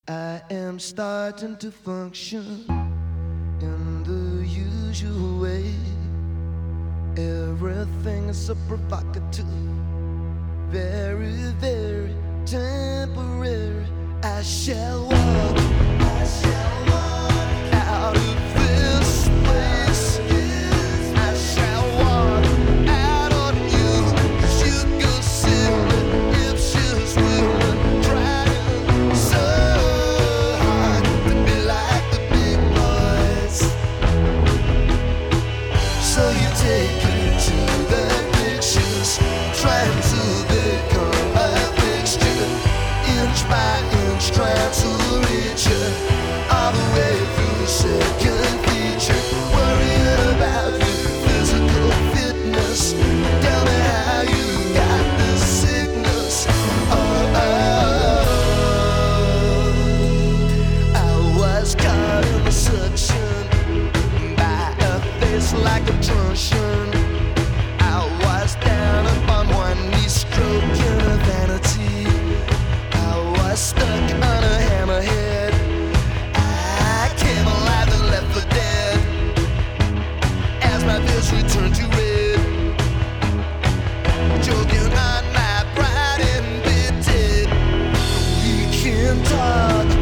I am starting to function in the usual way. Everything is so provocative, very, very temporary. I shall walk out of this place. I shall walk out on you, 'cause you go silly if she's willing, trying so hard to be like the big boys. So you take it to the pictures, trying to become a fixture, inch by inch, trying to reach you all the way through the second feature. Worrying about your physical fitness. Tell me how you got this sickness. I was caught in the suction by a face like a truncheon. I was down upon one knee, stroking a vanity. I was stuck on a hammerhead. I came alive and left for dead as my vision returned to red. Joking on my pride and pity. We can talk